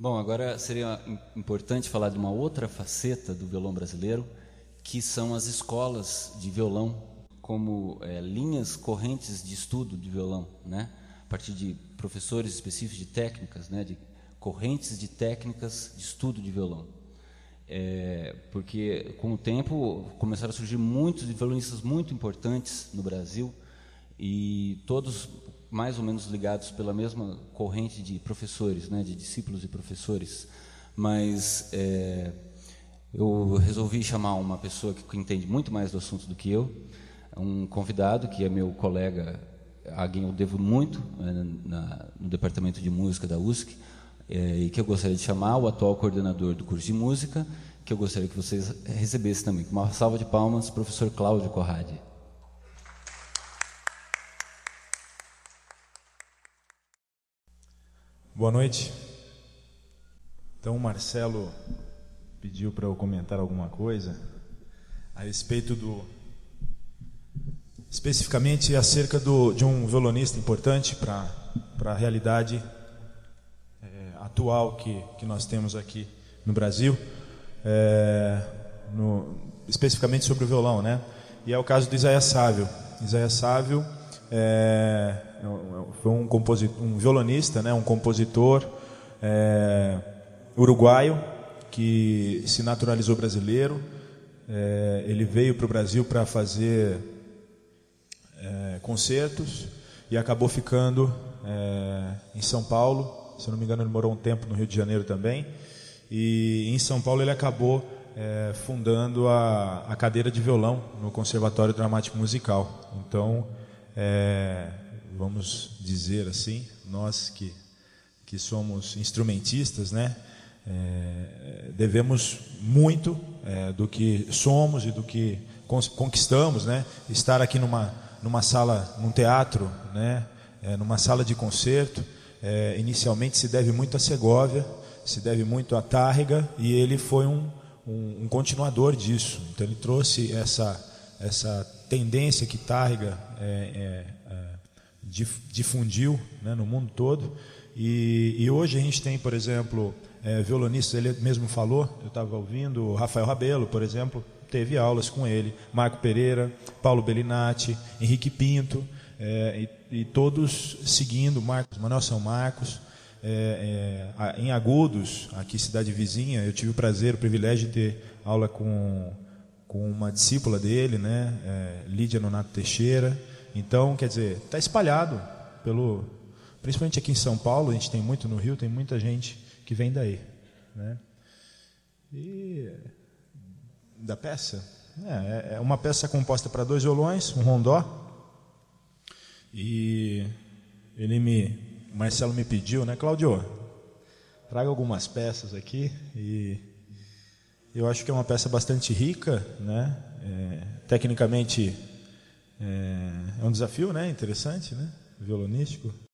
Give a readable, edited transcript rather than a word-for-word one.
Bom, agora seria importante falar de uma outra faceta do violão brasileiro, que são as escolas de violão, como linhas correntes de estudo de violão, né? A partir de professores específicos de técnicas, né? De correntes de técnicas de estudo de violão. Porque, com o tempo, começaram a surgir muitos violonistas muito importantes no Brasil, e todos mais ou menos ligados pela mesma corrente de professores, né, de discípulos e professores. Mas eu resolvi chamar uma pessoa que entende muito mais do assunto do que eu, um convidado que é meu colega, a quem eu devo muito no departamento de música da USC, e que eu gostaria de chamar o atual coordenador do curso de música, que eu gostaria que vocês recebessem também. Com uma salva de palmas, professor Cláudio Corradi. Boa noite. Então, o Marcelo pediu para eu comentar alguma coisa a respeito especificamente acerca de um violonista importante para a realidade atual que nós temos aqui no Brasil, especificamente sobre o violão, né? E é o caso do Isaías Sávio. Isaías Sávio foi um violonista, né, um compositor uruguaio que se naturalizou brasileiro. Ele veio para o Brasil para fazer concertos e acabou ficando em São Paulo. Se eu não me engano, ele morou um tempo no Rio de Janeiro também. E em São Paulo ele acabou fundando a cadeira de violão no Conservatório Dramático Musical. Então, vamos dizer assim, nós que somos instrumentistas, né, devemos muito do que somos e do que conquistamos, né, estar aqui numa sala, num teatro, né, numa sala de concerto, inicialmente se deve muito a Segóvia, se deve muito a Tárrega, e ele foi um continuador disso. Então ele trouxe essa tendência que Tárrega difundiu, né, no mundo todo, e hoje a gente tem, por exemplo, violonistas. Ele mesmo falou, eu estava ouvindo, o Rafael Rabelo, por exemplo, teve aulas com ele, Marco Pereira, Paulo Bellinati, Henrique Pinto, e todos seguindo Manuel São Marcos. Em Agudos, aqui cidade vizinha, eu tive o privilégio de ter aula com uma discípula dele, né, Lídia Nonato Teixeira. Então, quer dizer, está espalhado principalmente aqui em São Paulo. A gente tem muito, no Rio tem muita gente que vem daí, né? E da peça, é uma peça composta para 2 violões, um rondó, e o Marcelo me pediu, né, Cláudio, traga algumas peças aqui, e eu acho que é uma peça bastante rica, né? Tecnicamente é um desafio, né, interessante, né, violonístico.